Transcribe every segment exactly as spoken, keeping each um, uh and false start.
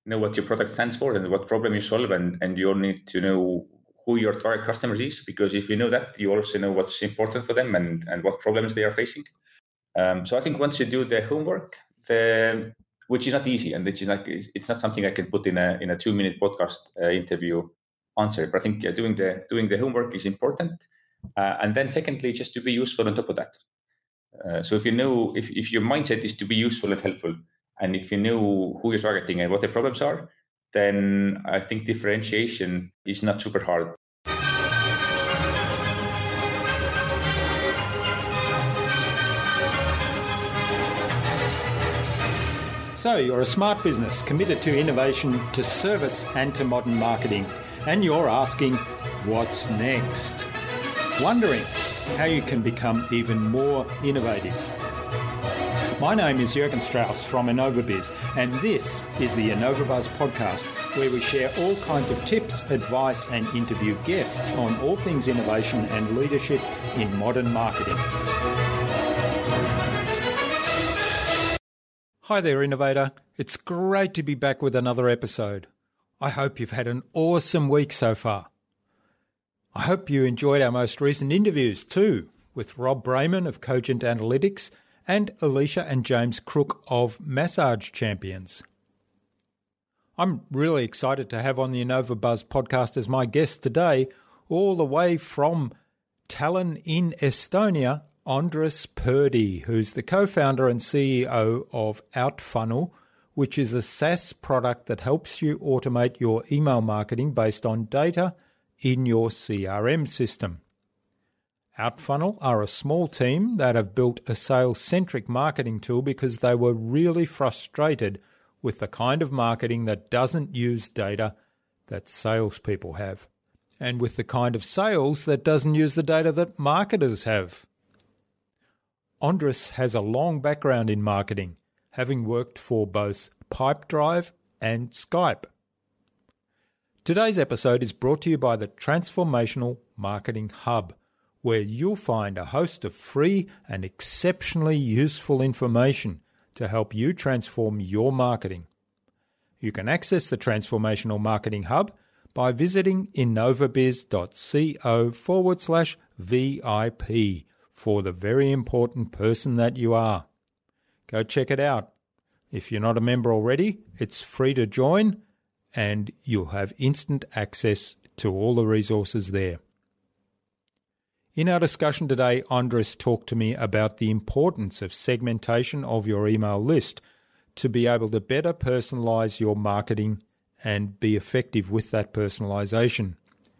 know what your product stands for and what problem you solve, and, and you all need to know who your target customers is, because if you know that, you also know what's important for them and, and what problems they are facing. Um, so I think once you do the homework, the, which is not easy, and it's not, it's not something I can put in a in a two minute podcast uh, interview answer. But I think yeah, doing the doing the homework is important, uh, and then secondly, just to be useful on top of that. Uh, so if you know, if, if your mindset is to be useful and helpful, and if you know who you're targeting and what the problems are, then I think differentiation is not super hard. So you're a smart business committed to innovation, to service and to modern marketing, and you're asking, what's next? Wondering how you can become even more innovative. My name is Jürgen Strauss from InnovaBiz, and this is the InnovaBuzz podcast, where we share all kinds of tips, advice and interview guests on all things innovation and leadership in modern marketing. Hi there, innovator. It's great to be back with another episode. I hope you've had an awesome week so far. I hope you enjoyed our most recent interviews too, with Rob Brayman of Cogent Analytics and Alicia and James Crook of Massage Champions. I'm really excited to have on the InnovaBuzz podcast as my guest today, all the way from Tallinn in Estonia, Andres Purdy, who's the co-founder and C E O of Outfunnel, which is a SaaS product that helps you automate your email marketing based on data in your C R M system. Outfunnel are a small team that have built a sales-centric marketing tool because they were really frustrated with the kind of marketing that doesn't use data that salespeople have, and with the kind of sales that doesn't use the data that marketers have. Andres has a long background in marketing, having worked for both Pipedrive and Skype. Today's episode is brought to you by the Transformational Marketing Hub, where you'll find a host of free and exceptionally useful information to help you transform your marketing. You can access the Transformational Marketing Hub by visiting innovabiz.co forward slash VIP for the very important person that you are. Go check it out. If you're not a member already, it's free to join, and you'll have instant access to all the resources there. In our discussion today, Andres talked to me about the importance of segmentation of your email list to be able to better personalize your marketing and be effective with that personalization.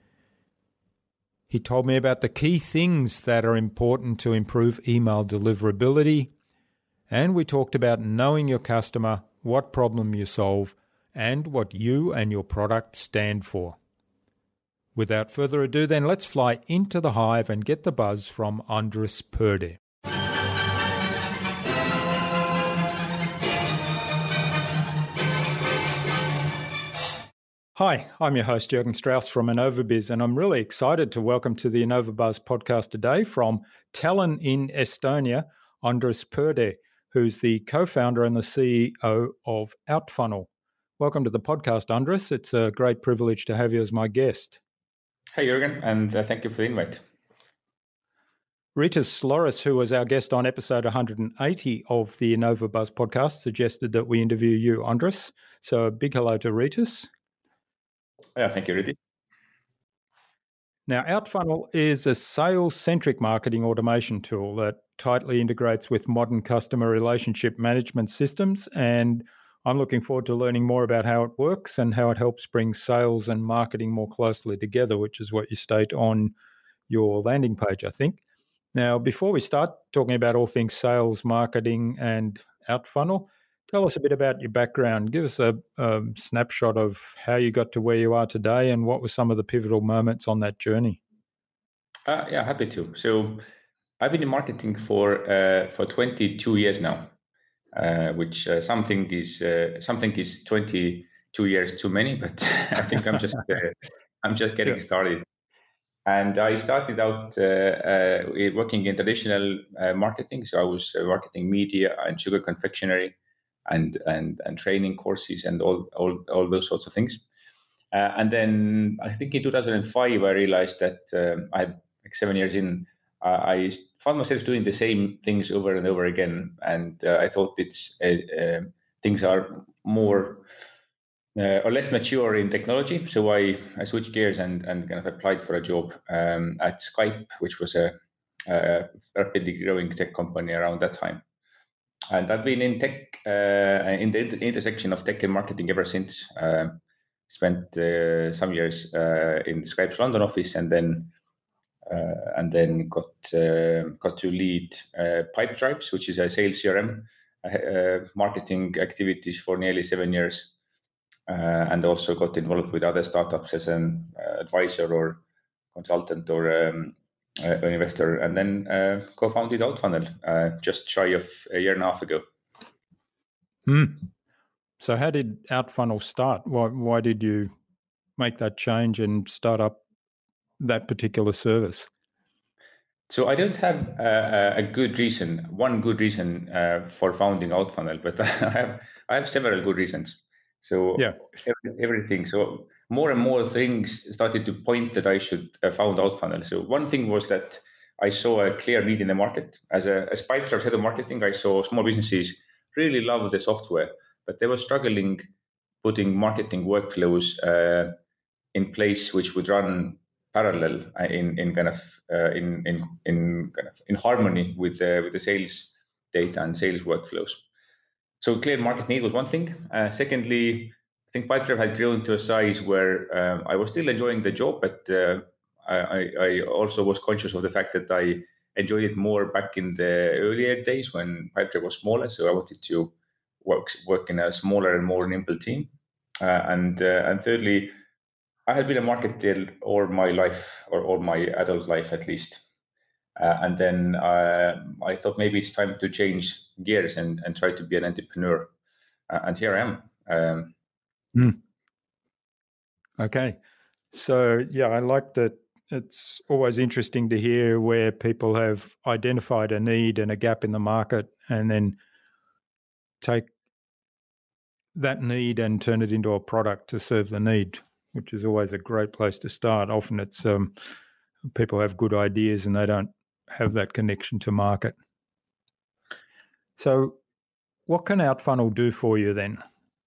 He told me about the key things that are important to improve email deliverability, and we talked about knowing your customer, what problem you solve, and what you and your product stand for. Without further ado, then, let's fly into the hive and get the buzz from Andres Purdy. Hi, I'm your host, Jürgen Strauss from InnovaBiz, and I'm really excited to welcome to the InnovaBuzz podcast today from Tallinn in Estonia, Andres Purdy, who's the co-founder and the C E O of Outfunnel. Welcome to the podcast, Andres. It's a great privilege to have you as my guest. Hey, Jürgen, and uh, thank you for the invite. Ritas Loris, who was our guest on episode one hundred eighty of the InnovaBuzz podcast, suggested that we interview you, Andres. So a big hello to Ritas. Yeah, thank you, Ritas. Now, Outfunnel is a sales-centric marketing automation tool that tightly integrates with modern customer relationship management systems, and I'm looking forward to learning more about how it works and how it helps bring sales and marketing more closely together, which is what you state on your landing page, I think. Now, before we start talking about all things sales, marketing, and Outfunnel, tell us a bit about your background. Give us a, a snapshot of how you got to where you are today and what were some of the pivotal moments on that journey. Uh, yeah, happy to. So I've been in marketing for uh, for twenty-two years now. Uh, which uh, something is uh, something is twenty-two years too many, but I think I'm just uh, I'm just getting yeah. started. And I started out uh, uh, working in traditional uh, marketing, so I was uh, marketing media and sugar confectionery, and and and training courses and all all all those sorts of things. Uh, and then I think in two thousand five I realized that um, I had like seven years in, uh, I found myself doing the same things over and over again, and uh, I thought it's uh, uh, things are more uh, or less mature in technology. So I, I switched gears and, and kind of applied for a job um, at Skype, which was a, a rapidly growing tech company around that time. And I've been in tech, uh, in the intersection of tech and marketing ever since. Uh, spent uh, some years uh, in Skype's London office, and then uh, and then got uh, got to lead uh, Pipedrive, which is a sales C R M uh, marketing activities for nearly seven years. Uh, and also got involved with other startups as an uh, advisor or consultant or um, uh, an investor, and then uh, co-founded Outfunnel uh, just shy of a year and a half ago. Hmm. So how did Outfunnel start? Why, why did you make that change and start up that particular service? So I don't have a, a good reason, one good reason uh, for founding Outfunnel, but I have I have several good reasons. So yeah. every, everything. So more and more things started to point that I should uh, found Outfunnel. So one thing was that I saw a clear need in the market. As a as Pipedrive head of marketing, I saw small businesses really love the software, but they were struggling putting marketing workflows uh, in place which would run parallel in in kind of uh, in in in kind of in harmony with the with the sales data and sales workflows. So clear market need was one thing. Uh, secondly, I think Pipedrive had grown to a size where um, I was still enjoying the job, but uh, I, I also was conscious of the fact that I enjoyed it more back in the earlier days when Pipedrive was smaller. So I wanted to work work in a smaller and more nimble team. Uh, and uh, and thirdly, I had been a marketer all my life, or all my adult life at least. Uh, and then uh, I thought maybe it's time to change gears and, and try to be an entrepreneur. Uh, and here I am. Um, mm. Okay. So, yeah, I like that. It's always interesting to hear where people have identified a need and a gap in the market and then take that need and turn it into a product to serve the need, which is always a great place to start. Often it's um, people have good ideas and they don't have that connection to market. So what can Outfunnel do for you then?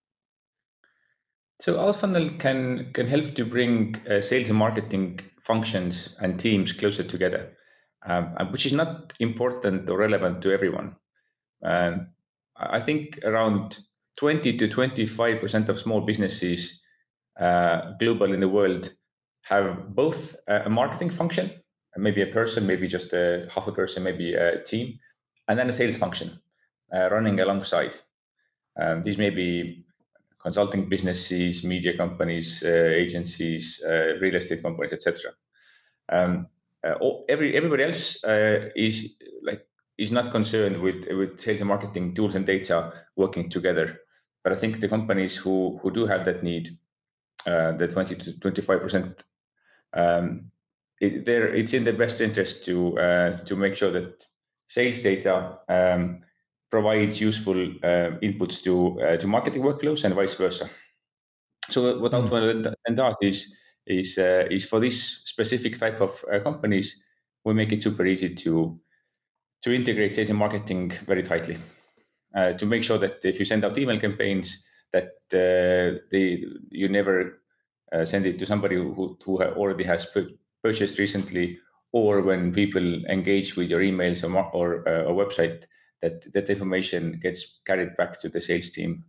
So Outfunnel can can help to bring uh, sales and marketing functions and teams closer together, um, which is not important or relevant to everyone. Um, I think around twenty to twenty-five percent of small businesses uh, global in the world have both a marketing function, maybe a person, maybe just a half a person, maybe a team, and then a sales function uh, running alongside. Um, these may be consulting businesses, media companies, uh, agencies, uh, real estate companies, et cetera. Um, uh, every everybody else uh, is like is not concerned with with sales and marketing tools and data working together. But I think the companies who who do have that need, uh, the twenty to twenty-five percent, um, it, there it's in their best interest to uh, to make sure that sales data um, provides useful uh, inputs to uh, to marketing workflows and vice versa. So what Outfunnel mm. does is is uh, is for this specific type of uh, companies, we make it super easy to to integrate sales and marketing very tightly. Uh, to make sure that if you send out email campaigns, that uh, they you never uh, send it to somebody who who already has purchased recently, or when people engage with your emails or or uh, a website, that that information gets carried back to the sales team.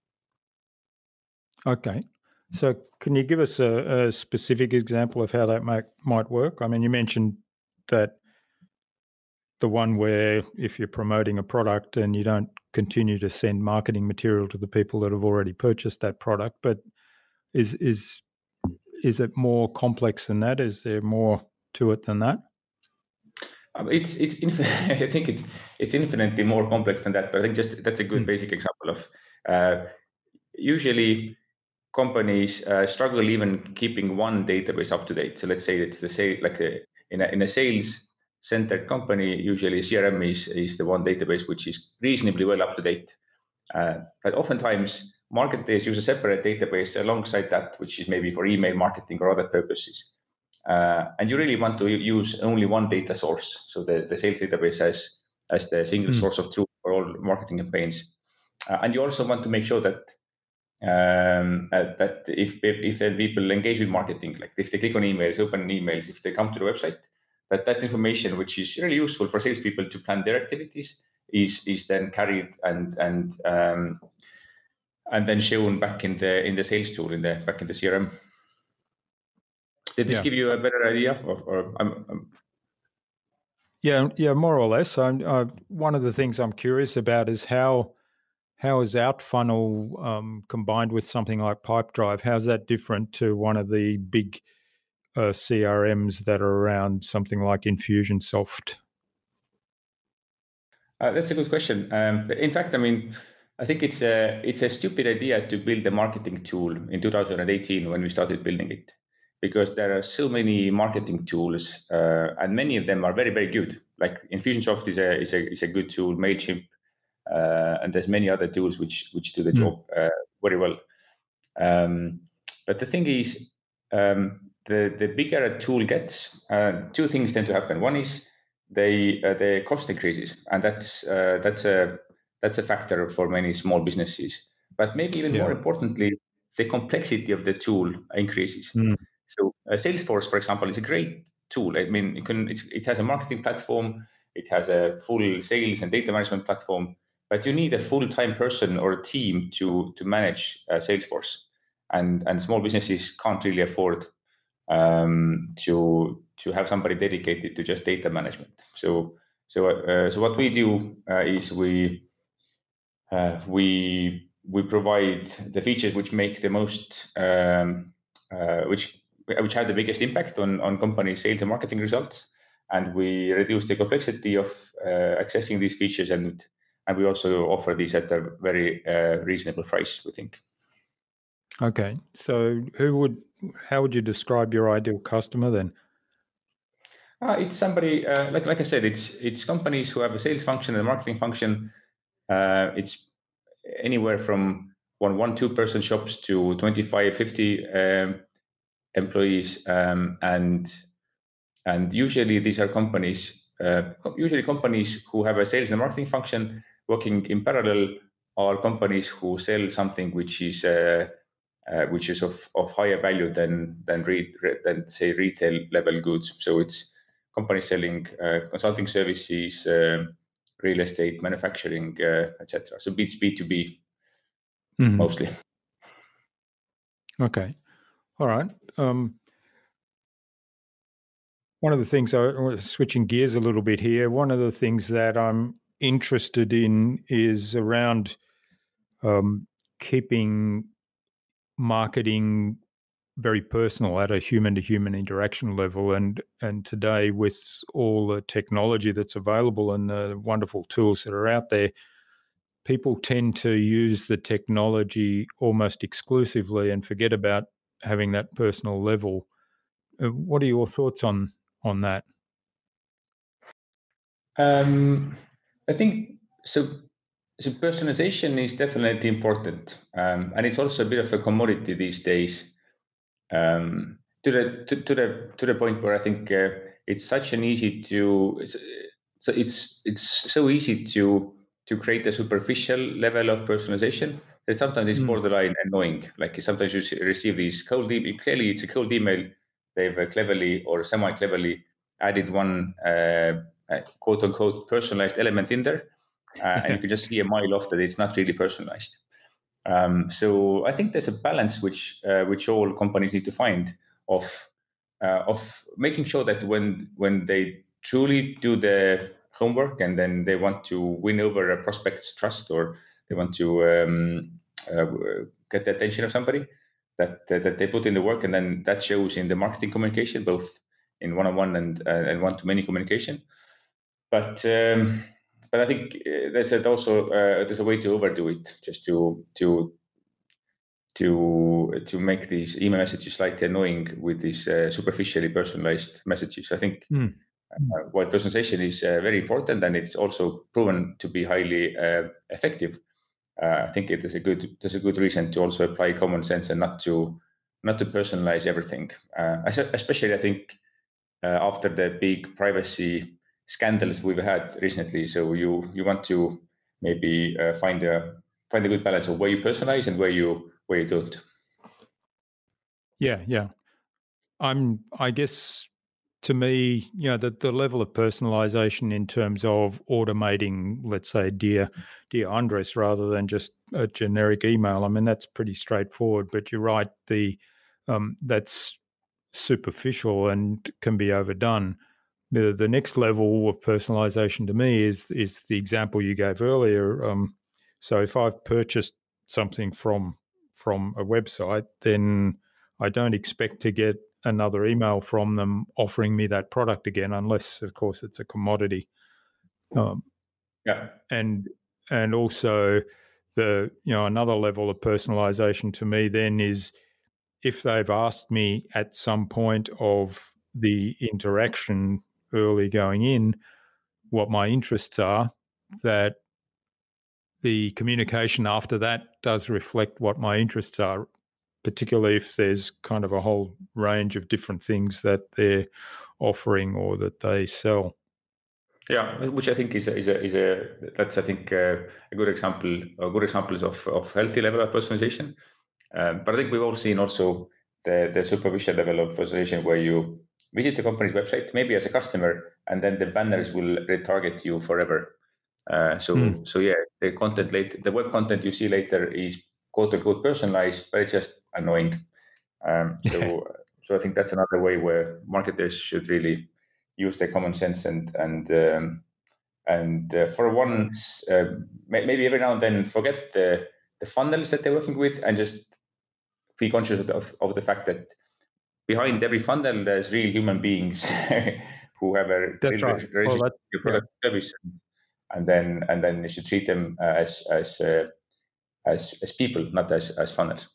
Okay. So can you give us a, a specific example of how that might, might work? I mean, you mentioned that the one where if you're promoting a product and you don't continue to send marketing material to the people that have already purchased that product, but is is is it more complex than that? Is there more to it than that? Um, it's it's I think it's it's infinitely more complex than that. But I think just that's a good mm. basic example of uh, usually companies uh, struggle even keeping one database up to date. So let's say it's the same like a, in a in a sales centered company, usually C R M is is the one database which is reasonably well up to date. Uh, but oftentimes, marketers use a separate database alongside that, which is maybe for email marketing or other purposes. Uh, and you really want to use only one data source. So the, the sales database as, as the single mm. source of truth for all marketing campaigns. Uh, and you also want to make sure that um, uh, that if, if, if people engage with marketing, like if they click on emails, open emails, if they come to the website, that that information, which is really useful for salespeople to plan their activities, is is then carried and and um, and then shown back in the in the sales tool, in the back in the C R M. Did this yeah. give you a better idea? Or, or I'm, I'm... Yeah, yeah, more or less. I'm, uh, one of the things I'm curious about is how how is Outfunnel um, combined with something like Pipedrive? How's that different to one of the big uh, C R Ms that are around, something like Infusionsoft? Uh, that's a good question. Um, in fact, I mean, I think it's a it's a stupid idea to build a marketing tool in two thousand eighteen when we started building it, because there are so many marketing tools, uh, and many of them are very very good. Like Infusionsoft is a is a is a good tool. Mailchimp, uh, and there's many other tools which which do the mm. job uh, very well. Um, but the thing is, um, the the bigger a tool gets, uh, two things tend to happen. One is they uh, the cost increases, and that's uh, that's a that's a factor for many small businesses. But maybe even yeah. more importantly, the complexity of the tool increases. Mm. So uh, Salesforce, for example, is a great tool. I mean, it can it's, it has a marketing platform, it has a full sales and data management platform, but you need a full-time person or a team to to manage uh, Salesforce, and and small businesses can't really afford um, to to have somebody dedicated to just data management. So so uh, so what we do uh, is we uh, we we provide the features which make the most um, uh, which which have the biggest impact on on company sales and marketing results, and we reduce the complexity of uh, accessing these features, and and we also offer these at a very uh, reasonable price, we think. Okay, so who would how would you describe your ideal customer then? Uh, it's somebody uh, like like I said, it's it's companies who have a sales function and a marketing function. Uh, it's anywhere from one one two person shops to twenty-five, fifty um, employees, um, and and usually these are companies uh, usually companies who have a sales and marketing function working in parallel, are companies who sell something which is uh, uh, which is of, of higher value than than re, than say retail level goods. So it's companies selling uh, consulting services, uh, real estate, manufacturing, uh, et cetera. So it's B two B mm-hmm. mostly. Okay, all right. Um, one of the things, I switching gears a little bit here. One of the things that I'm interested in is around um, keeping marketing very personal at a human-to-human interaction level, and and today with all the technology that's available and the wonderful tools that are out there, people tend to use the technology almost exclusively and forget about having that personal level. Uh, what are your thoughts on on that? Um, I think so. So personalization is definitely important, um, and it's also a bit of a commodity these days. Um, to the to, to the to the point where I think uh, it's such an easy to it's, so it's it's so easy to to create a superficial level of personalization that sometimes it's mm. borderline annoying. Like sometimes you receive these cold email. Clearly, it's a cold email. They've uh, cleverly or semi cleverly added one uh, uh, quote unquote personalized element in there, uh, and you can just see a mile off that it's not really personalized. Um, so I think there's a balance which uh, which all companies need to find of uh, of making sure that when when they truly do the homework and then they want to win over a prospect's trust, or they want to um, uh, get the attention of somebody, that, that that they put in the work, and then that shows in the marketing communication, both in one-on-one and uh, and one-to-many communication. But um, but I think there's also uh, there's a way to overdo it, just to to to to make these email messages slightly annoying with these uh, superficially personalized messages. I think mm. uh, while personalization is uh, very important and it's also proven to be highly uh, effective, uh, I think it is a good there's a good reason to also apply common sense and not to not to personalize everything. Uh, especially, I think uh, after the big privacy scandals we've had recently. So you you want to maybe uh, find a find a good balance of where you personalize and where you where you don't. Yeah, yeah. I'm. I guess to me, you know, the the level of personalization in terms of automating, let's say, dear dear Andres, rather than just a generic email. I mean, that's pretty straightforward. But you're right. The um, that's superficial and can be overdone. The, the next level of personalization to me is is the example you gave earlier. Um, so if I've purchased something from from a website, then I don't expect to get another email from them offering me that product again, unless, of course, it's a commodity. Um, yeah, and and also the you know another level of personalization to me then is if they've asked me at some point of the interaction early going in what my interests are, that the communication after that does reflect what my interests are, particularly if there's kind of a whole range of different things that they're offering or that they sell. Yeah, which I think is a, is a, is a that's I think uh, a good example, a good examples of, of healthy level of personalization. Um, but I think we've all seen also the, the superficial level of personalization where you visit the company's website, maybe as a customer, and then the banners will retarget you forever. Uh, so mm. so yeah, the content late, the web content you see later is quote unquote personalized, but it's just annoying. Um, so so I think that's another way where marketers should really use their common sense and and um, and uh, for once, uh, maybe every now and then forget the the funnels that they're working with and just be conscious of, of, of the fact that behind every funnel there's real human beings who have a that's real right. relationship Well, that, with your product yeah. service, and then and then you should treat them as as uh, as as people, not as as funnels.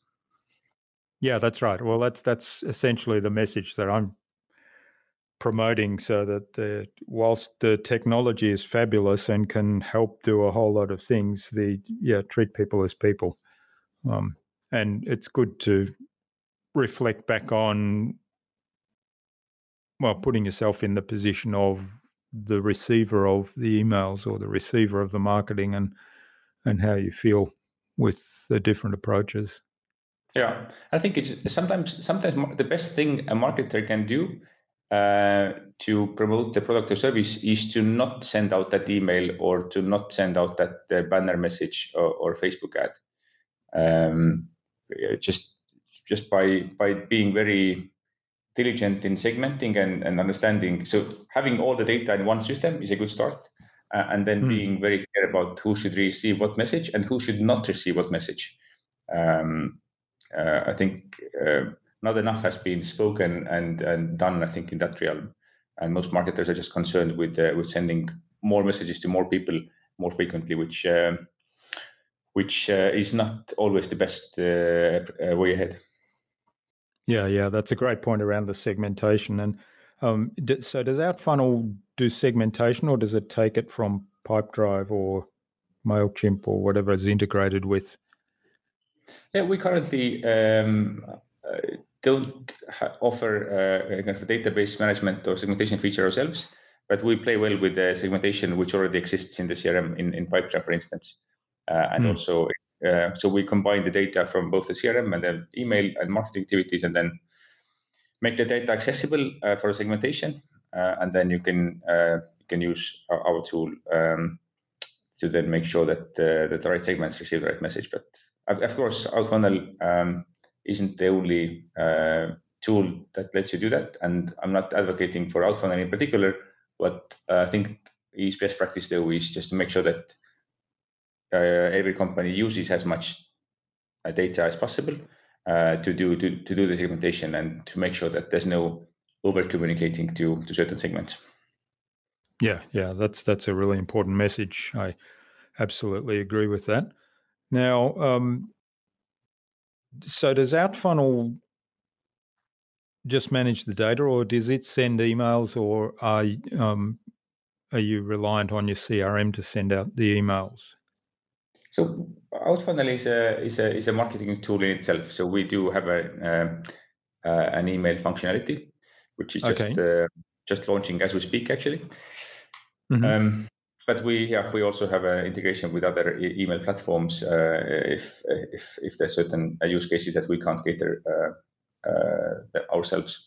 Yeah, that's right. Well, that's that's essentially the message that I'm promoting, so that the whilst the technology is fabulous and can help do a whole lot of things, the yeah treat people as people, um, and it's good to reflect back on, well, putting yourself in the position of the receiver of the emails or the receiver of the marketing, and and how you feel with the different approaches. Yeah, I think it's sometimes sometimes the best thing a marketer can do uh, to promote the product or service is to not send out that email or to not send out that uh, banner message or, or Facebook ad. Um, just just by by being very diligent in segmenting and, and understanding. So having all the data in one system is a good start, uh, and then mm. being very clear about who should receive what message and who should not receive what message. Um, uh, I think uh, not enough has been spoken and, and done, I think, in that realm. And most marketers are just concerned with uh, with sending more messages to more people more frequently, which um, which uh, is not always the best uh, uh, way ahead. Yeah, yeah, that's a great point around the segmentation. And um, d- so, does Outfunnel do segmentation, or does it take it from Pipedrive or MailChimp or whatever is integrated with? Yeah, we currently um, uh, don't ha- offer uh, a kind of database management or segmentation feature ourselves, but we play well with the segmentation which already exists in the C R M in, in Pipedrive, for instance. Uh, and mm. also, uh, so we combine the data from both the C R M and the email and marketing activities, and then make the data accessible uh, for segmentation. Uh, and then you can uh, you can use our, our tool um, to then make sure that uh, that the right segments receive the right message. But of course, Outfunnel um, isn't the only uh, tool that lets you do that. And I'm not advocating for Outfunnel in particular, but uh, I think is best practice though is just to make sure that uh, every company uses as much uh, data as possible uh, to do to, to do the segmentation and to make sure that there's no over communicating to to certain segments. Yeah, yeah, that's that's a really important message. I absolutely agree with that. Now, um, so does Outfunnel just manage the data, or does it send emails, or are um, are you reliant on your C R M to send out the emails? So Outfunnel is a is a is a marketing tool in itself. So we do have a um, uh, an email functionality, which is Okay. just uh, just launching as we speak, actually. Mhm. Um, but we yeah we also have an integration with other e- email platforms uh, if if if there's certain uh, use cases that we can't cater uh, uh, ourselves.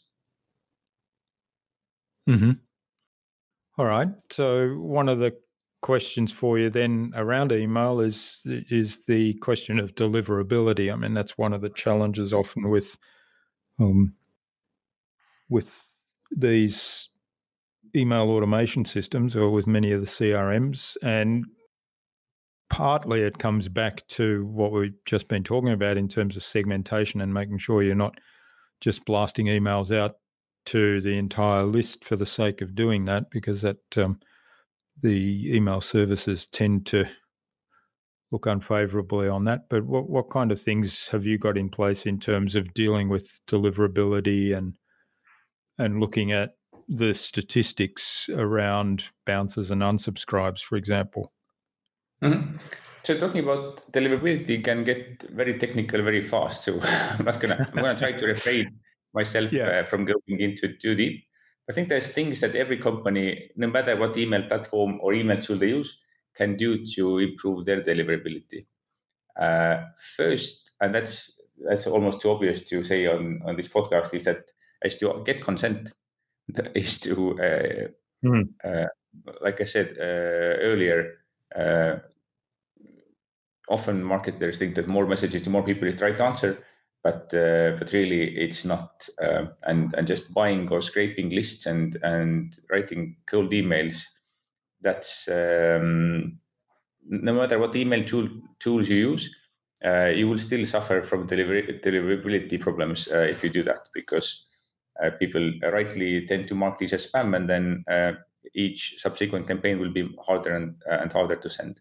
Mm-hmm. All right. So one of the questions for you then around email is is the question of deliverability. I mean, that's one of the challenges often with um, with these email automation systems or with many of the C R Ms, and partly it comes back to what we've just been talking about in terms of segmentation and making sure you're not just blasting emails out to the entire list for the sake of doing that, because that um, the email services tend to look unfavorably on that. But what, what kind of things have you got in place in terms of dealing with deliverability and and looking at the statistics around bounces and unsubscribes, for example? Mm-hmm. So talking about deliverability can get very technical very fast. So I'm not gonna I'm gonna try to refrain myself Yeah. uh, from going into too deep. I think there's things that every company, no matter what email platform or email tool they use, can do to improve their deliverability. Uh, first, and that's that's almost too obvious to say on, on this podcast, is that is to get consent. Is to uh, Mm. uh, like I said uh, earlier. Uh, Often marketers think that more messages to more people is the right answer, but uh, but really it's not. Uh, and and just buying or scraping lists and and writing cold emails, that's um, no matter what email tool tools you use, uh, you will still suffer from delivery, deliverability problems uh, if you do that, because uh, people rightly tend to mark these as spam, and then uh, each subsequent campaign will be harder and, uh, and harder to send.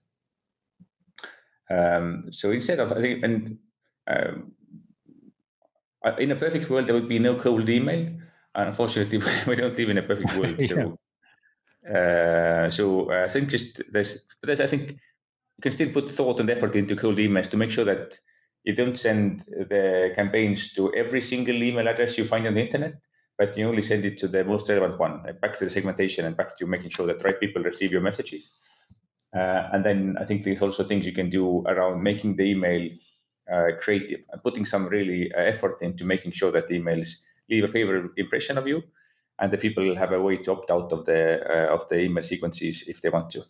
Um, so instead of, I think, and um, in a perfect world, there would be no cold email. Unfortunately, we don't live in a perfect world. Yeah. So, uh, so I think just there's, there's, I think you can still put thought and effort into cold emails to make sure that you don't send the campaigns to every single email address you find on the internet, but you only send it to the most relevant one, like back to the segmentation and back to making sure that right people receive your messages. Uh, and then I think there's also things you can do around making the email uh, creative and putting some really uh, effort into making sure that the emails leave a favorable impression of you, and the people have a way to opt out of the uh, of the email sequences if they want to.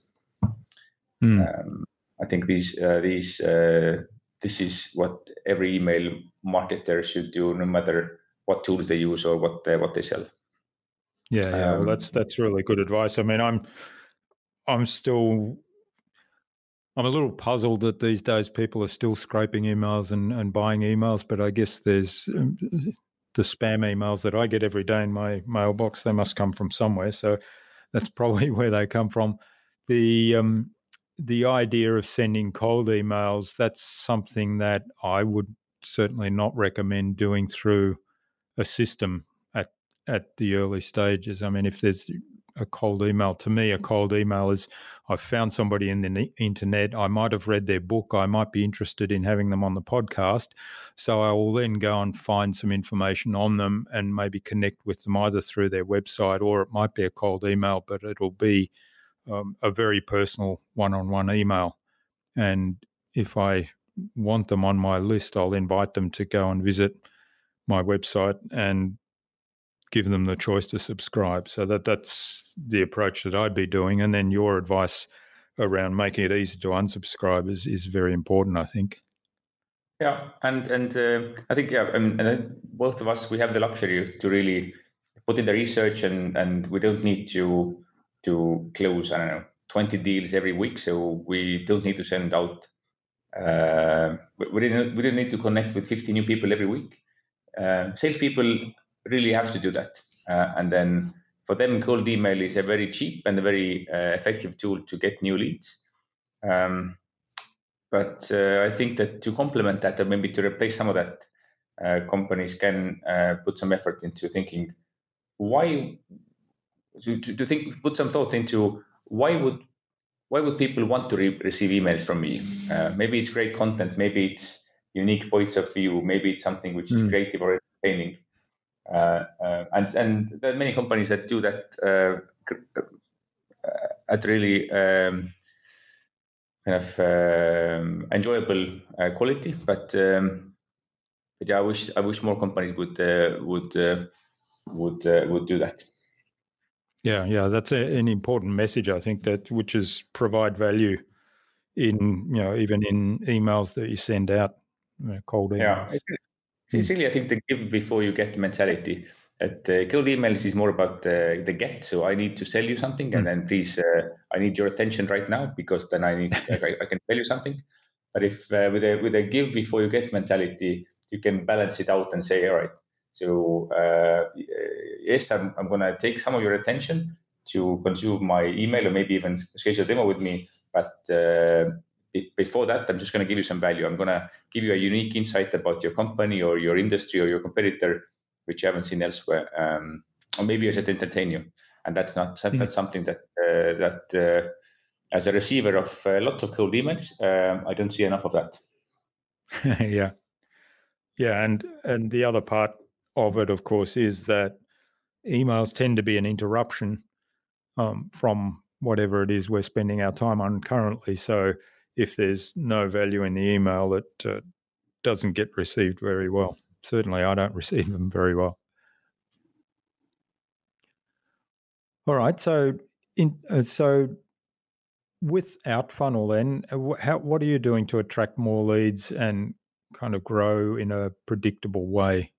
Mm. Um, I think these uh, these uh, this is what every email marketer should do, no matter what tools they use or what they, what they sell. Yeah, yeah. Well, Um, that's that's really good advice. I mean, I'm I'm still I'm a little puzzled that these days people are still scraping emails and, and buying emails, but I guess there's um, the spam emails that I get every day in my mailbox. They must come from somewhere, so that's probably where they come from. The um, the idea of sending cold emails, that's something that I would certainly not recommend doing through a system at at the early stages. I mean, if there's a cold email, to me, a cold email is I've found somebody in the internet. I might have read their book. I might be interested in having them on the podcast. So I will then go and find some information on them and maybe connect with them either through their website, or it might be a cold email, but it'll be um, a very personal one-on-one email. And if I want them on my list, I'll invite them to go and visit my website and give them the choice to subscribe. So that that's the approach that I'd be doing. And then your advice around making it easy to unsubscribe is, is very important, I think. Yeah, and and uh, I think yeah, and, and both of us, we have the luxury to really put in the research, and and we don't need to to close, I don't know, twenty deals every week. So we don't need to send out. Uh, we, we didn't we didn't need to connect with fifty new people every week. Uh, salespeople really have to do that, uh, and then for them, cold email is a very cheap and a very uh, effective tool to get new leads. Um, but uh, I think that to complement that, or maybe to replace some of that, uh, companies can uh, put some effort into thinking why to, to, to think, put some thought into why would why would people want to re- receive emails from me? Uh, maybe it's great content, maybe it's unique points of view, maybe it's something which is Mm. creative or entertaining. Uh, uh, and and there are many companies that do that uh, at really um, kind of um, enjoyable uh, quality. But, um, but yeah, I wish I wish more companies would uh, would uh, would uh, would do that. Yeah, yeah, that's a, an important message, I think, that which is provide value in, you know, even in emails that you send out, you know, cold emails. Yeah, it's really, I think, the give before you get mentality. At uh, cold emails is more about uh, the get. So I need to sell you something, Mm. and then please, uh, I need your attention right now because then I need I, I can tell you something. But if uh, with a with a give before you get mentality, you can balance it out and say, all right, so uh, yes, I'm I'm gonna take some of your attention to consume my email or maybe even schedule a demo with me, but uh, before that, I'm just going to give you some value. I'm going to give you a unique insight about your company or your industry or your competitor, which you haven't seen elsewhere. Um, or maybe I just entertain you. And that's not that's Mm. something that uh, that uh, as a receiver of uh, lots of cold emails, um, I don't see enough of that. Yeah, yeah, and and the other part of it, of course, is that emails tend to be an interruption um, from whatever it is we're spending our time on currently. So if there's no value in the email, it uh, doesn't get received very well. Certainly, I don't receive them very well. All right, so in uh, so with Outfunnel, then, uh, how what are you doing to attract more leads and kind of grow in a predictable way?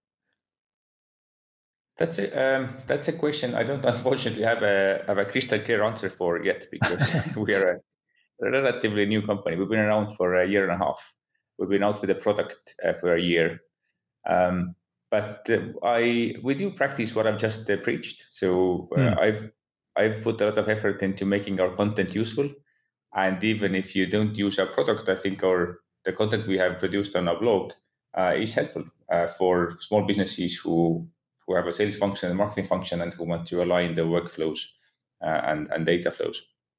That's a um, that's a question I don't unfortunately have a have a crystal clear answer for yet because we are a a relatively new company. We've been around for a year and a half. We've been out with the product uh, for a year. Um, but uh, I we do practice what I've just uh, preached. So uh, Mm. I've I've put a lot of effort into making our content useful. And even if you don't use our product, I think our the content we have produced on our blog uh, is helpful uh, for small businesses who who have a sales function and marketing function and who want to align their workflows uh, and and data flows.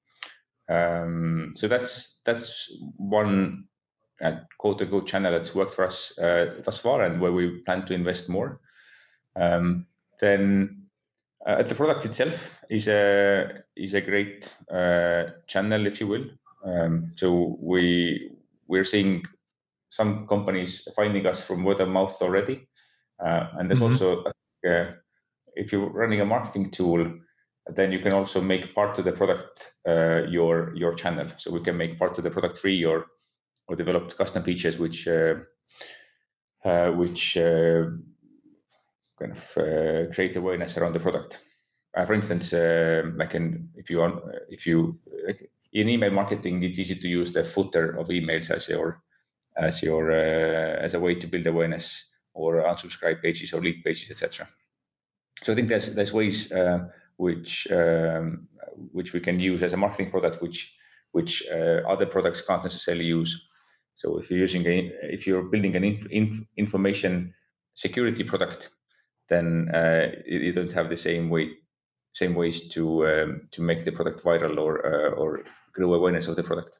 Um, so that's that's one uh, quote unquote channel that's worked for us uh, thus far, and where we plan to invest more. Um, then uh, the product itself is a is a great uh, channel, if you will. Um, so we we're seeing some companies finding us from word of mouth already, uh, and there's Mm-hmm. also uh, if you're running a marketing tool, then you can also make part of the product uh, your your channel. So we can make part of the product free or or develop custom features which uh, uh, which uh, kind of uh, create awareness around the product. Uh, for instance, uh, like in, if you want, if you like in email marketing, it's easy to use the footer of emails as your as your uh, as a way to build awareness or unsubscribe pages or lead pages, et cetera. So I think there's there's ways uh, which um, which we can use as a marketing product, which which uh, other products can't necessarily use. So if you're using a, if you're building an inf, inf, information security product, then uh, you, you don't have the same way same ways to um, to make the product viral or uh, or grow awareness of the product.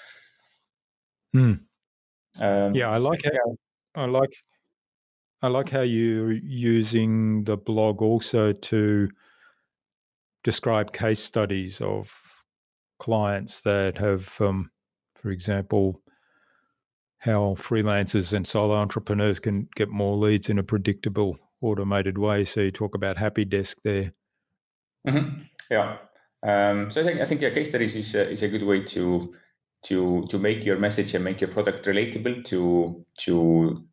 Mm. Um, Yeah, I like how, yeah. I like I like how you're using the blog also to describe case studies of clients that have, um, for example, how freelancers and solo entrepreneurs can get more leads in a predictable, automated way. So you talk about Happy Desk there. Mm-hmm. Yeah. Um, so I think I think yeah, case studies is a, is a good way to to to make your message and make your product relatable to to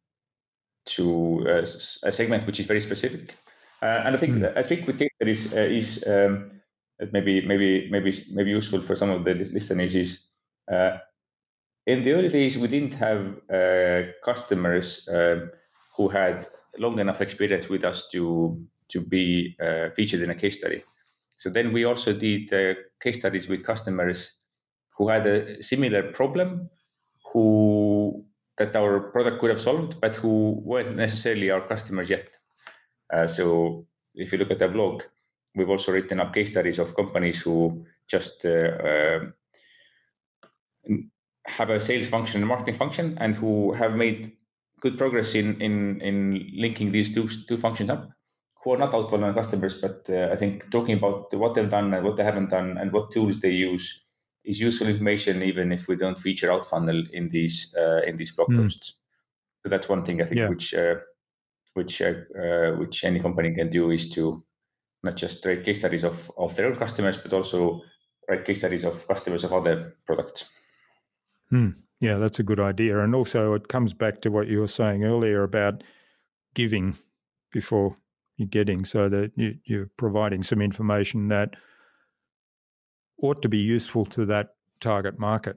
to a, a segment which is very specific. Uh, and I think Mm. I think with case studies uh, is um, maybe maybe maybe maybe useful for some of the listeners is uh, in the early days we didn't have uh, customers uh, who had long enough experience with us to to be uh, featured in a case study. So then we also did uh, case studies with customers who had a similar problem, who that our product could have solved, but who weren't necessarily our customers yet. Uh, so if you look at the blog, we've also written up case studies of companies who just uh, uh, have a sales function and marketing function, and who have made good progress in in in linking these two two functions up, who are not outbound customers, but uh, I think talking about what they've done and what they haven't done and what tools they use is useful information, even if we don't feature out funnel in these uh, in these blog mm. posts. So that's one thing I think yeah. which uh, which uh, uh, which any company can do, is to not just write case studies of of their own customers, but also write case studies of customers of other products. Hmm. Yeah, that's a good idea. And also it comes back to what you were saying earlier about giving before you're getting, so that you, you're providing some information that ought to be useful to that target market.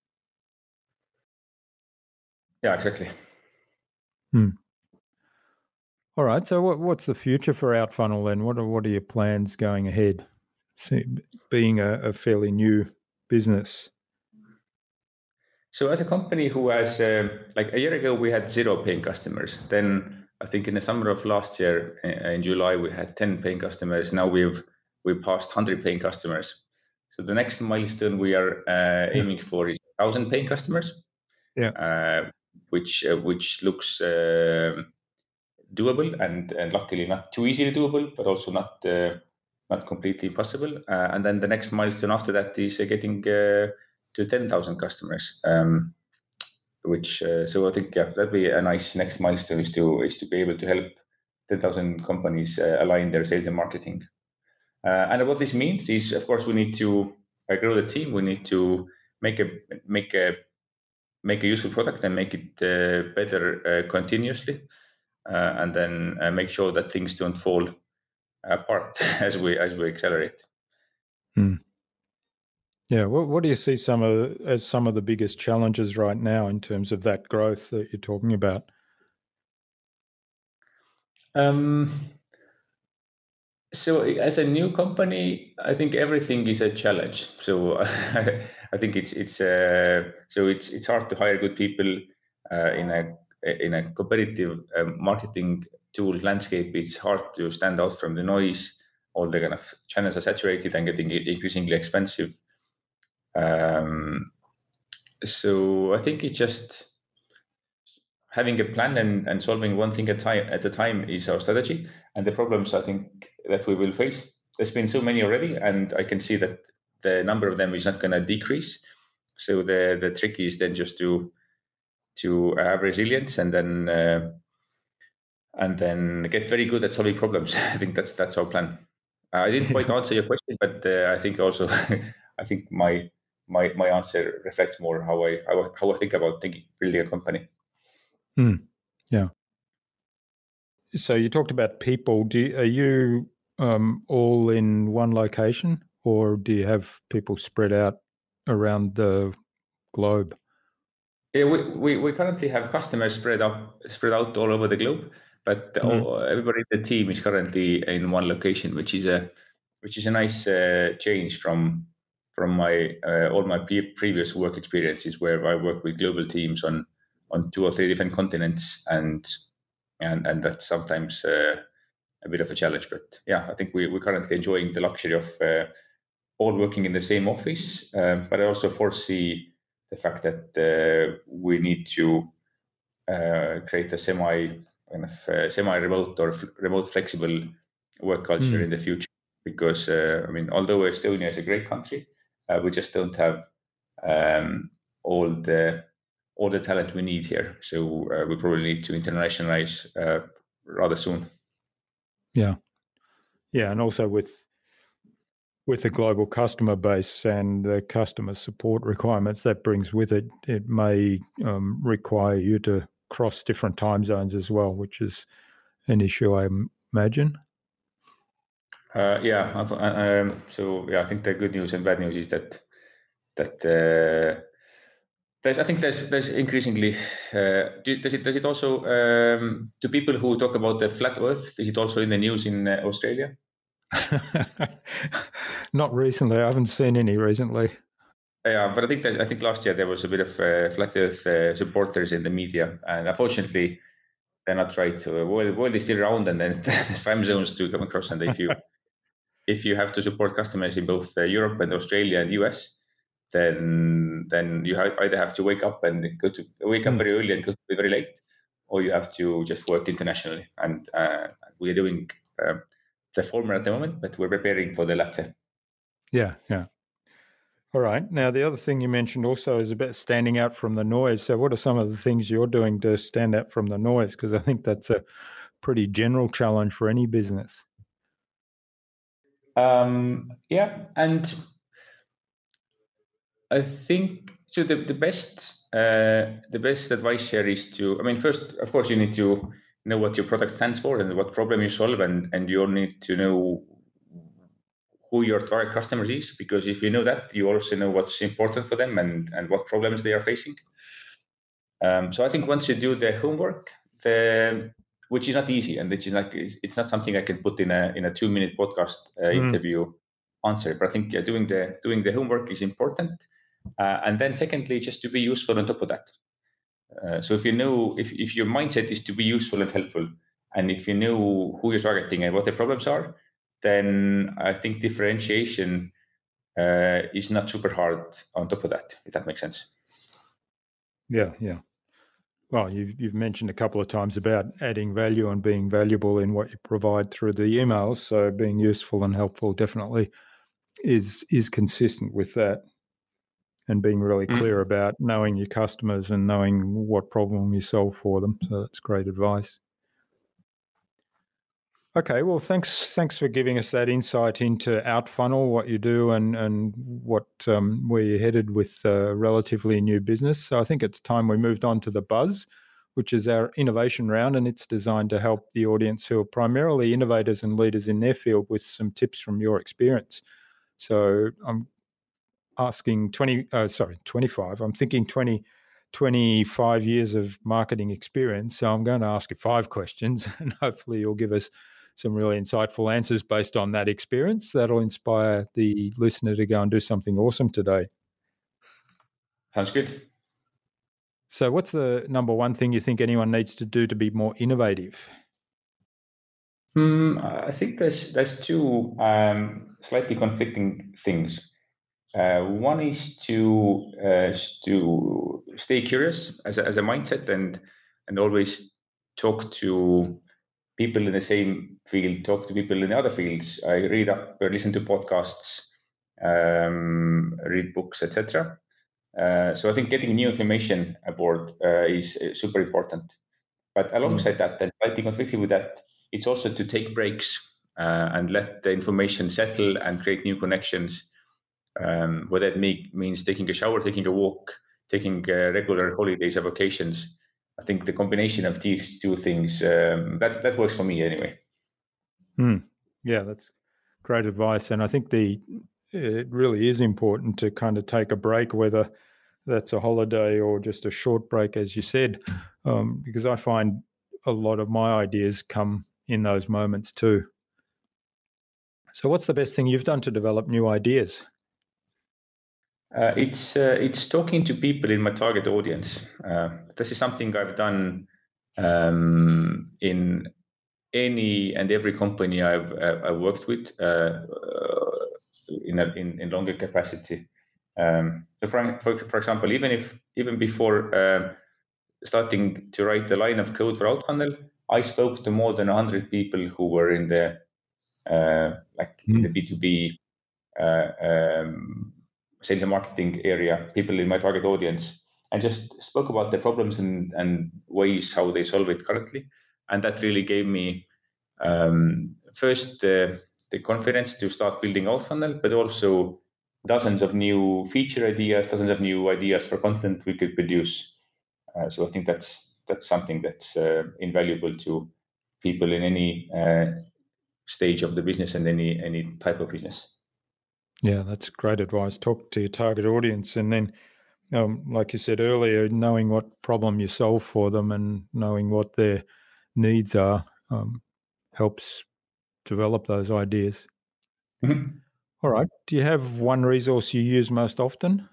Yeah, exactly. Hmm. All right. So what, what's the future for Outfunnel then? What are, what are your plans going ahead? See, being a, a fairly new business. So as a company who has, uh, like a year ago, we had zero paying customers. Then I think in the summer of last year, uh, in July, we had ten paying customers. Now we've we passed one hundred paying customers. So the next milestone we are uh, aiming for is one thousand paying customers. Yeah. Uh, which uh, which looks uh, doable, and and luckily not too easily doable, but also not uh, not completely impossible. Uh, and then the next milestone after that is uh, getting uh, to ten thousand customers. Um, which uh, so I think yeah, that'd be a nice next milestone, is to is to be able to help ten thousand companies uh, align their sales and marketing. Uh, and what this means is, of course, we need to uh, grow the team. We need to make a make a make a useful product and make it uh, better uh, continuously, uh, and then uh, make sure that things don't fall apart as we as we accelerate. Hmm. Yeah, what what do you see some of as some of the biggest challenges right now in terms of that growth that you're talking about? Um, so as a new company, I think everything is a challenge. So I think it's it's uh, so it's it's hard to hire good people uh, in a in a competitive uh, marketing tool landscape. It's hard to stand out from the noise. All the kind of channels are saturated and getting increasingly expensive. Um, so I think it's just having a plan and, and solving one thing at time at a time is our strategy. And the problems I think that we will face, there's been so many already, and I can see that the number of them is not going to decrease. So the the trick is then just to to have resilience, and then uh, and then get very good at solving problems. I think that's that's our plan. Uh, I didn't quite answer your question, but uh, I think also I think my my my answer reflects more how I how, I- how I think about thinking building a company. Hmm. Yeah. So you talked about people. Do you, are you um, all in one location, or do you have people spread out around the globe? Yeah, we, we, we currently have customers spread up spread out all over the globe, but mm. all, everybody in the team is currently in one location, which is a which is a nice uh, change from from my uh, all my pre- previous work experiences, where I work with global teams on on two or three different continents, and and and that's sometimes uh, a bit of a challenge. But yeah, I think we we're currently enjoying the luxury of uh, all working in the same office, um, but I also foresee the fact that uh, we need to uh, create a semi kind of uh, semi-remote or f- remote flexible work culture mm. in the future. Because uh, I mean, although Estonia is a great country, uh, we just don't have um, all the all the talent we need here. So uh, we probably need to internationalize uh, rather soon. Yeah, yeah, and also with with a global customer base and the customer support requirements that brings with it, it may um, require you to cross different time zones as well, which is an issue, I imagine. Uh, yeah. Um, so yeah, I think the good news and bad news is that that uh, there's I think there's there's increasingly uh, do, does it does it also um, to people who talk about the flat Earth, is it also in the news in uh, Australia? Not recently. I haven't seen any recently. Yeah, but I think that, I think last year there was a bit of uh, flat Earth uh, supporters in the media, and unfortunately, they're not right. So, well, well, they're still around, and then time zones to come across. And if you if you have to support customers in both uh, Europe and Australia and U S, then then you have, either have to wake up and go to wake up Mm. very early and go to bed very late, or you have to just work internationally. And uh, we are doing uh, the former at the moment, but we're preparing for the latter. Yeah, yeah. All right. Now, the other thing you mentioned also is about standing out from the noise. So what are some of the things you're doing to stand out from the noise? Because I think that's a pretty general challenge for any business. Um, yeah, and I think so. The the best uh, the best advice here is to. I mean, first, of course, you need to know what your product stands for and what problem you solve, and and you all need to know who your target customers is, because if you know that, you also know what's important for them and and what problems they are facing. Um, so I think once you do the homework, the which is not easy, and which is like it's, it's not something I can put in a in a two minute podcast uh, Mm. interview answer. But I think yeah, doing the doing the homework is important. Uh, and then secondly, just to be useful on top of that. Uh, so if you know, if, if your mindset is to be useful and helpful, and if you know who you're targeting and what the problems are, then I think differentiation uh, is not super hard on top of that, if that makes sense. Yeah, yeah. Well, you've, you've mentioned a couple of times about adding value and being valuable in what you provide through the emails. So being useful and helpful definitely is is consistent with that, and being really clear Mm. about knowing your customers and knowing what problem you solve for them. So that's great advice. Okay, well, thanks thanks for giving us that insight into Outfunnel, what you do, and and what um, where you're headed with a relatively new business. So I think it's time we moved on to the Buzz, which is our innovation round, and it's designed to help the audience who are primarily innovators and leaders in their field with some tips from your experience. So I'm asking twenty, uh, sorry, twenty-five. I'm thinking twenty, twenty-five years of marketing experience. So I'm going to ask you five questions, and hopefully you'll give us some really insightful answers based on that experience. That'll inspire the listener to go and do something awesome today. Sounds good. So what's the number one thing you think anyone needs to do to be more innovative? Mm, I think there's there's two um, slightly conflicting things. Uh, one is to uh, to stay curious as a, as a mindset, and and always talk to people in the same field, talk to people in the other fields. I read up or listen to podcasts, um, read books, et cetera. Uh, so I think getting new information aboard uh, is uh, super important. But alongside mm. that, and slightly conflicting with that, it's also to take breaks uh, and let the information settle and create new connections. Um, whether it may, means taking a shower, taking a walk, taking uh, regular holidays or vacations. I think the combination of these two things, um, that, that works for me anyway. Mm. Yeah, that's great advice. And I think the it really is important to kind of take a break, whether that's a holiday or just a short break, as you said, um, because I find a lot of my ideas come in those moments too. So what's the best thing you've done to develop new ideas? Uh, it's uh, it's talking to people in my target audience. Uh, this is something I've done um, in any and every company I've uh, I've worked with uh, in, a, in in longer capacity. Um, so for, for for example, even if even before uh, starting to write the line of code for Outfunnel, I spoke to more than a hundred people who were in the uh, like mm. in the B two B uh, um, sales and marketing area, people in my target audience, and just spoke about the problems and, and ways how they solve it currently. And that really gave me um, first uh, the confidence to start building Outfunnel, but also dozens of new feature ideas, dozens of new ideas for content we could produce. Uh, so I think that's that's something that's uh, invaluable to people in any uh, stage of the business and any any type of business. Yeah, that's great advice. Talk to your target audience, and then, um, like you said earlier, knowing what problem you solve for them and knowing what their needs are um, helps develop those ideas. Mm-hmm. All right. Do you have one resource you use most often?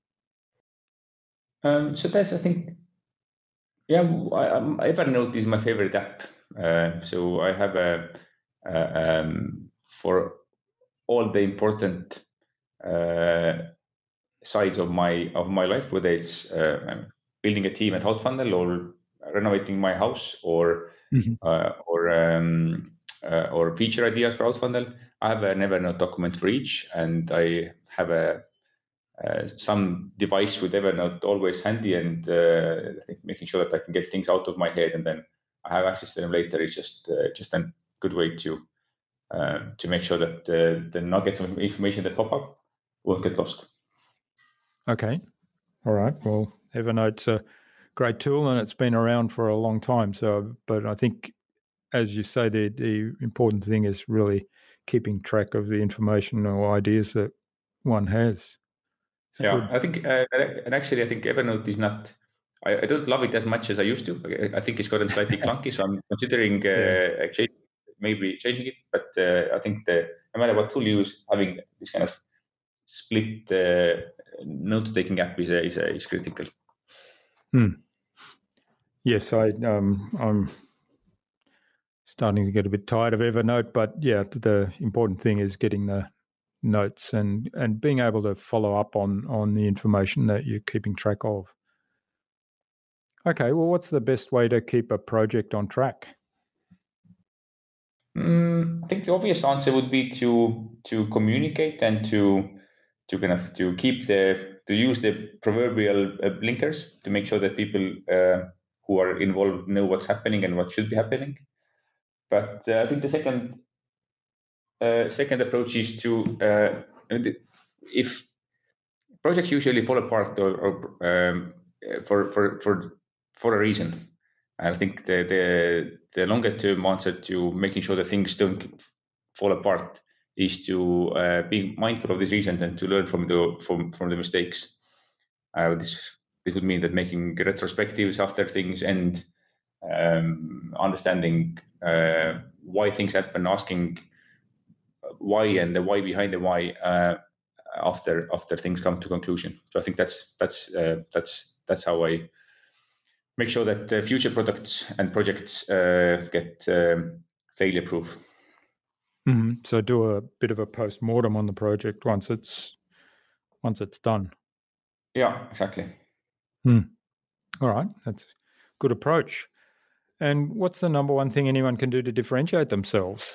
Um, so that's, I think, yeah, I, Evernote is my favorite app. Uh, so I have a, a um, for all the important uh, sides of my of my life, whether it's uh, building a team at HotFunnel or renovating my house or Mm-hmm. uh, or um, uh, or feature ideas for HotFunnel. I have an Evernote document for each, and I have a uh, some device with Evernote always handy, and uh, I think making sure that I can get things out of my head and then I have access to them later is just uh, just a good way to uh, to make sure that the, the nuggets of information that pop up won't get lost. Okay. All right. Well, Evernote's a great tool and it's been around for a long time. So, but I think, as you say, the, the important thing is really keeping track of the information or ideas that one has. It's yeah, good. I think, uh, and actually, I think Evernote is not, I, I don't love it as much as I used to. I, I think it's gotten slightly clunky, so I'm considering uh, Yeah. change, maybe changing it. But uh, I think the, no matter what tool you use, having this kind of split uh, note-taking app is, uh, is, uh, is critical. Hmm. Yes, I, um, I'm starting to get a bit tired of Evernote, but yeah, the important thing is getting the notes and, and being able to follow up on, on the information that you're keeping track of. Okay, well, what's the best way to keep a project on track? Mm, I think the obvious answer would be to to communicate and to to kind of to keep the to use the proverbial uh, blinkers to make sure that people uh, who are involved know what's happening and what should be happening. But uh, I think the second uh, second approach is to uh, if projects usually fall apart or, or um, for for for for a reason. I think the the the longer term answer to making sure that things don't fall apart is to uh, be mindful of these reasons and to learn from the from from the mistakes. Uh, this this would mean that making retrospectives after things end, um, understanding uh, why things happen, asking why and the why behind the why uh, after after things come to conclusion. So I think that's that's uh, that's that's how I make sure that uh, future products and projects uh, get um, failure proof. Mm-hmm. So do a bit of a post-mortem on the project once it's once it's done. Yeah, exactly. Hmm. All right, that's a good approach. And what's the number one thing anyone can do to differentiate themselves?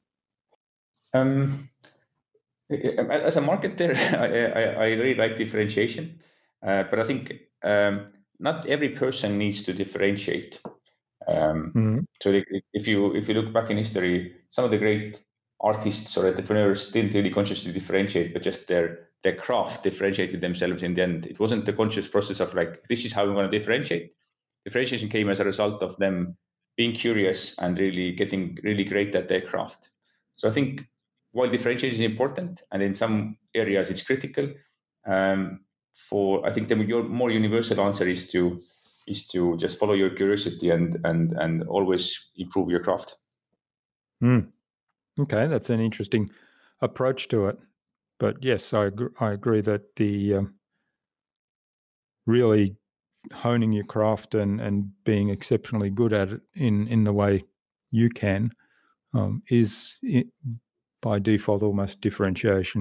Um, as a marketer, I, I, I really like differentiation, uh, but I think um, not every person needs to differentiate. Um, mm-hmm. So if you if you look back in history, some of the great artists or entrepreneurs didn't really consciously differentiate, but just their their craft differentiated themselves in the end. It wasn't the conscious process of like, this is how we're going to differentiate. Differentiation came as a result of them being curious and really getting really great at their craft. So I think while differentiation is important, and in some areas it's critical, um, for I think the more universal answer is to is to just follow your curiosity and and and always improve your craft. Mm. Okay, that's an interesting approach to it. But yes, I agree, I agree that the um, really honing your craft and, and being exceptionally good at it in, in the way you can um, is it, by default almost differentiation.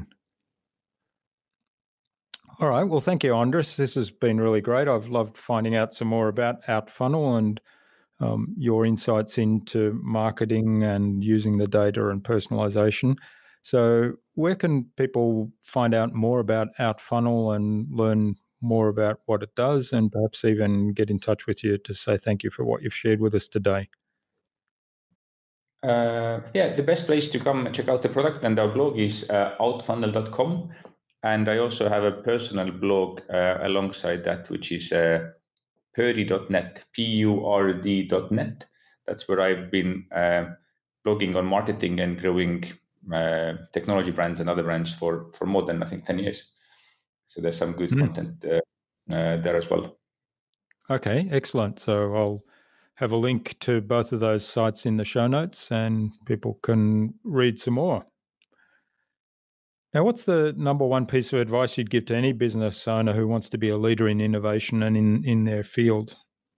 All right. Well, thank you, Andres. This has been really great. I've loved finding out some more about Outfunnel and um, your insights into marketing and using the data and personalization. So where can people find out more about Outfunnel and learn more about what it does, and perhaps even get in touch with you to say thank you for what you've shared with us today? Uh, yeah, the best place to come check out the product and our blog is uh, outfunnel dot com. And I also have a personal blog uh, alongside that, which is uh, purdy dot net, P U R D dot net. That's where I've been uh, blogging on marketing and growing uh, technology brands and other brands for, for more than, I think, ten years. So there's some good mm. content uh, uh, there as well. Okay, excellent. So I'll have a link to both of those sites in the show notes and people can read some more. Now, what's the number one piece of advice you'd give to any business owner who wants to be a leader in innovation and in, in their field?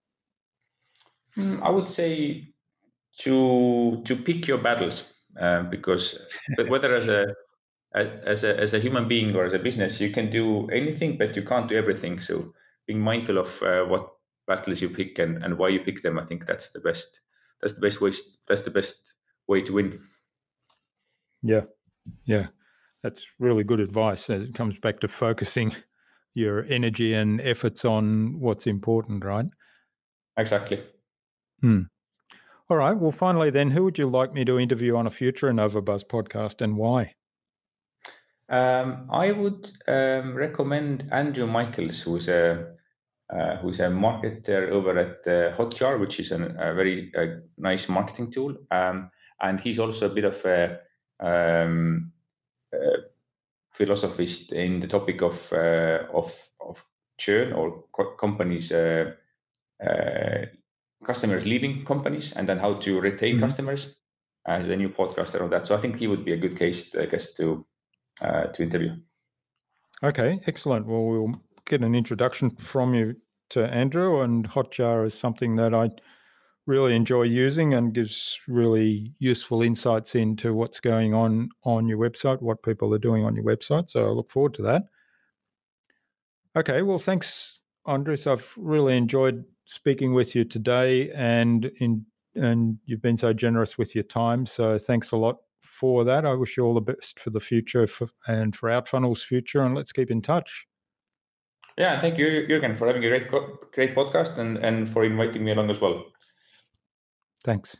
I would say to to pick your battles, uh, because whether as a as a as a human being or as a business, you can do anything, but you can't do everything. So being mindful of uh, what battles you pick and, and why you pick them, I think that's the best. That's the best way. That's the best way to win. Yeah, yeah, that's really good advice. It comes back to focusing your energy and efforts on what's important, right? Exactly. Hmm. All right. Well, finally, then, who would you like me to interview on a future InnovaBuzz podcast, and why? Um, I would um, recommend Andrew Michaels, who's a uh, who's a marketer over at uh, Hotjar, which is an, a very uh, nice marketing tool, um, and he's also a bit of a um, uh, philosophist in the topic of uh, of of churn or co- companies uh, uh, customers leaving companies and then how to retain mm-hmm. customers. As a new podcaster on that, so I think he would be a good case, I guess, to uh, to interview. Okay, excellent. Well, we'll get an introduction from you to Andrew, and Hotjar is something that I really enjoy using and gives really useful insights into what's going on on your website, what people are doing on your website. So I look forward to that. Okay, well, thanks, Andres. I've really enjoyed speaking with you today, and in and you've been so generous with your time. So thanks a lot for that. I wish you all the best for the future for, and for Outfunnel's future, and let's keep in touch. Yeah, thank you, Jürgen, for having a great, great podcast and, and for inviting me along as well. Thanks.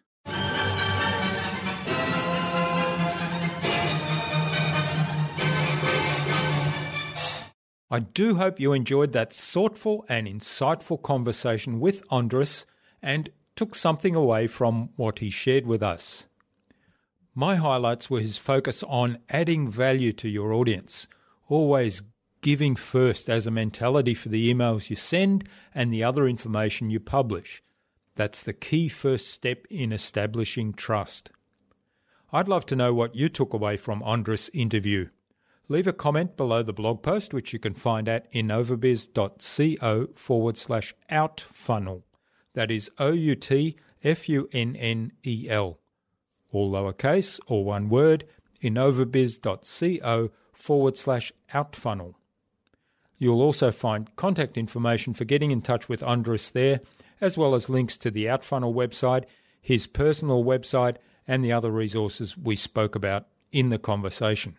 I do hope you enjoyed that thoughtful and insightful conversation with Andres and took something away from what he shared with us. My highlights were his focus on adding value to your audience, always giving first as a mentality for the emails you send and the other information you publish. That's the key first step in establishing trust. I'd love to know what you took away from Andres' interview. Leave a comment below the blog post, which you can find at innovabiz.co forward slash outfunnel. That is O U T F U N N E L. All lowercase or one word, innovabiz.co forward slash outfunnel. You'll also find contact information for getting in touch with Andres there, as well as links to the Outfunnel website, his personal website, and the other resources we spoke about in the conversation.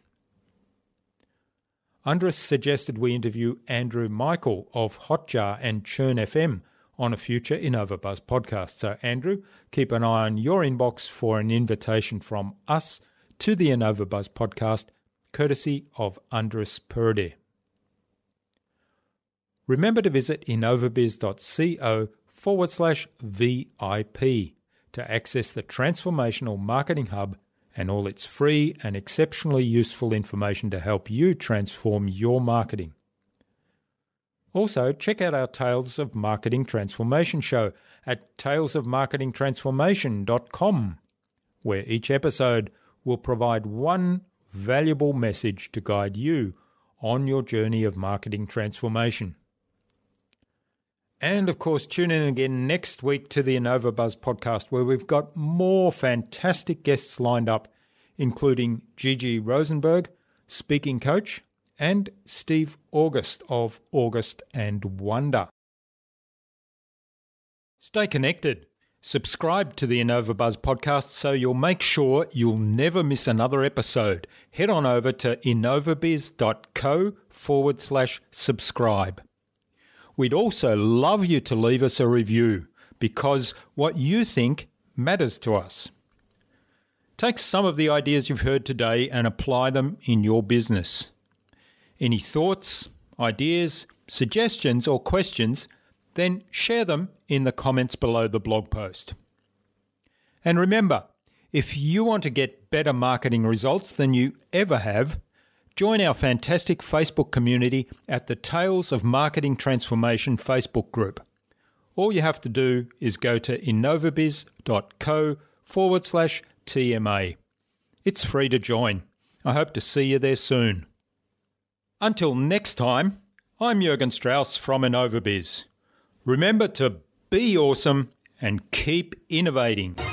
Andres suggested we interview Andrew Michael of Hotjar and Churn F M on a future InnovaBuzz podcast. So, Andrew, keep an eye on your inbox for an invitation from us to the InnovaBuzz podcast, courtesy of Andres Perde. Remember to visit innovabiz.co forward slash VIP to access the Transformational Marketing Hub and all its free and exceptionally useful information to help you transform your marketing. Also, check out our Tales of Marketing Transformation show at tales of marketing transformation dot com, where each episode will provide one valuable message to guide you on your journey of marketing transformation. And, of course, tune in again next week to the InnovaBuzz podcast, where we've got more fantastic guests lined up, including Gigi Rosenberg, speaking coach, and Steve August of August and Wonder. Stay connected. Subscribe to the InnovaBuzz podcast so you'll make sure you'll never miss another episode. Head on over to innovabiz.co forward slash subscribe. We'd also love you to leave us a review, because what you think matters to us. Take some of the ideas you've heard today and apply them in your business. Any thoughts, ideas, suggestions or questions, then share them in the comments below the blog post. And remember, if you want to get better marketing results than you ever have, join our fantastic Facebook community at the Tales of Marketing Transformation Facebook group. All you have to do is go to innovabiz.co forward slash TMA. It's free to join. I hope to see you there soon. Until next time, I'm Jürgen Strauss from InnovaBiz. Remember to be awesome and keep innovating.